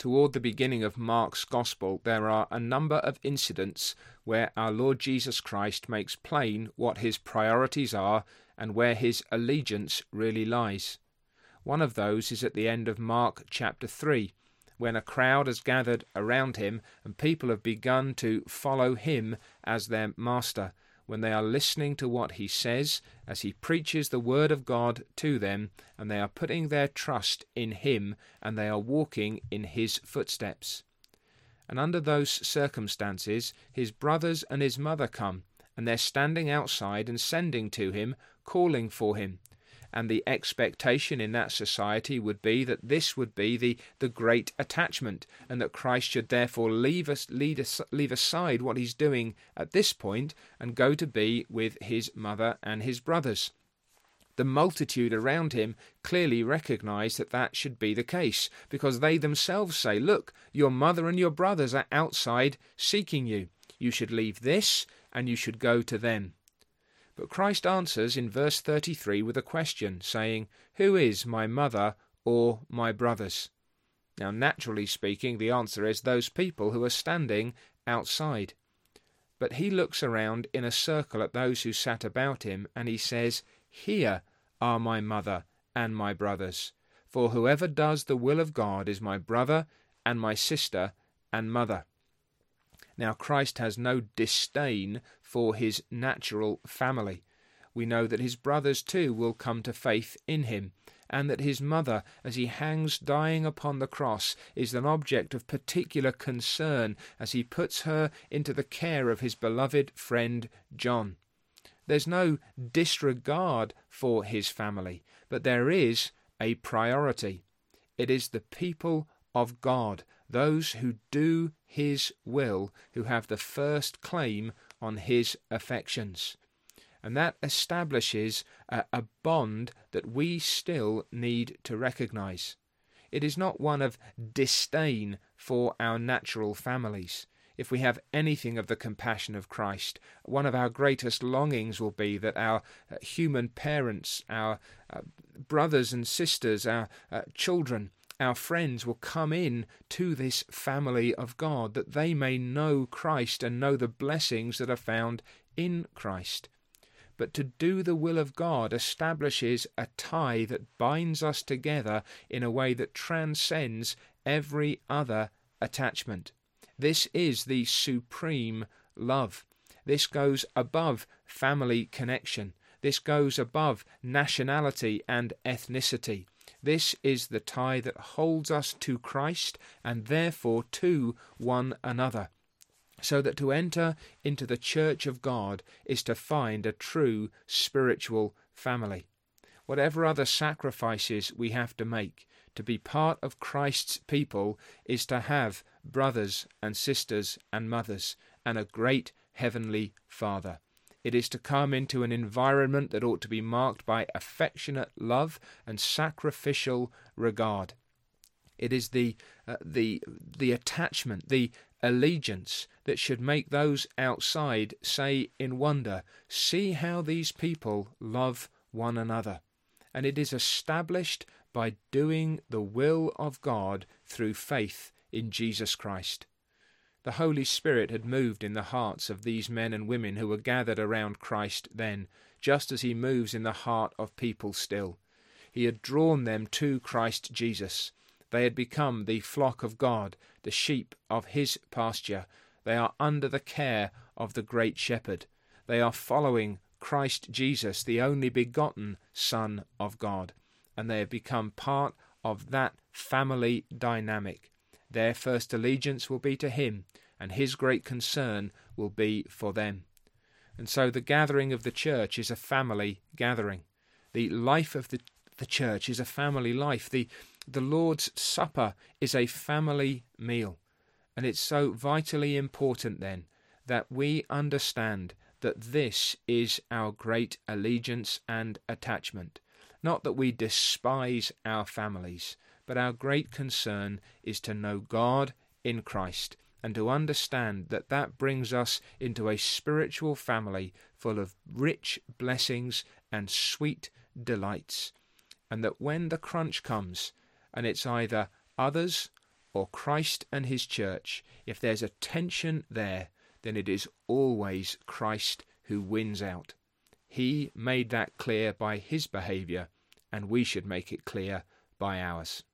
toward the beginning of Mark's Gospel, there are a number of incidents where our Lord Jesus Christ makes plain what his priorities are and where his allegiance really lies. One of those is at the end of Mark chapter 3, when a crowd has gathered around him and people have begun to follow him as their master, when they are listening to what he says as he preaches the word of God to them, and they are putting their trust in him and they are walking in his footsteps. And under those circumstances, his brothers and his mother come, and they're standing outside and sending to him, calling for him. And the expectation in that society would be that this would be the great attachment, and that Christ should therefore leave aside what he's doing at this point and go to be with his mother and his brothers. The multitude around him clearly recognize that that should be the case, because they themselves say, "Look, your mother and your brothers are outside seeking you. You should leave this and you should go to them." But Christ answers in verse 33 with a question, saying, "Who is my mother or my brothers?" Now, naturally speaking, the answer is those people who are standing outside. But he looks around in a circle at those who sat about him, and he says, "Here are my mother and my brothers. For whoever does the will of God is my brother and my sister and mother." Now, Christ has no disdain for his natural family. We know that his brothers too will come to faith in him, and that his mother, as he hangs dying upon the cross, is an object of particular concern as he puts her into the care of his beloved friend John. There's no disregard for his family, but there is a priority. It is the people of God, those who do his will, who have the first claim on his affections. And that establishes a bond that we still need to recognize. It is not one of disdain for our natural families. If we have anything of the compassion of Christ, one of our greatest longings will be that our human parents, our brothers and sisters, our children, our friends will come in to this family of God, that they may know Christ and know the blessings that are found in Christ. But to do the will of God establishes a tie that binds us together in a way that transcends every other attachment. This is the supreme love. This goes above family connection. This goes above nationality and ethnicity. This is the tie that holds us to Christ and therefore to one another. So that to enter into the church of God is to find a true spiritual family. Whatever other sacrifices we have to make, to be part of Christ's people is to have brothers and sisters and mothers and a great heavenly Father. It is to come into an environment that ought to be marked by affectionate love and sacrificial regard. It is the attachment, the allegiance that should make those outside say in wonder, "See how these people love one another." And it is established by doing the will of God through faith in Jesus Christ. The Holy Spirit had moved in the hearts of these men and women who were gathered around Christ then, just as he moves in the heart of people still. He had drawn them to Christ Jesus. They had become the flock of God, the sheep of his pasture. They are under the care of the great shepherd. They are following Christ Jesus, the only begotten Son of God, and they have become part of that family dynamic. Their first allegiance will be to him, and his great concern will be for them. And so the gathering of the church is a family gathering. The life of the church is a family life. The Lord's Supper is a family meal. And it's so vitally important then that we understand that this is our great allegiance and attachment. Not that we despise our families, but our great concern is to know God in Christ and to understand that that brings us into a spiritual family full of rich blessings and sweet delights. And that when the crunch comes, and it's either others or Christ and his church, if there's a tension there, then it is always Christ who wins out. He made that clear by his behaviour, and we should make it clear by ours.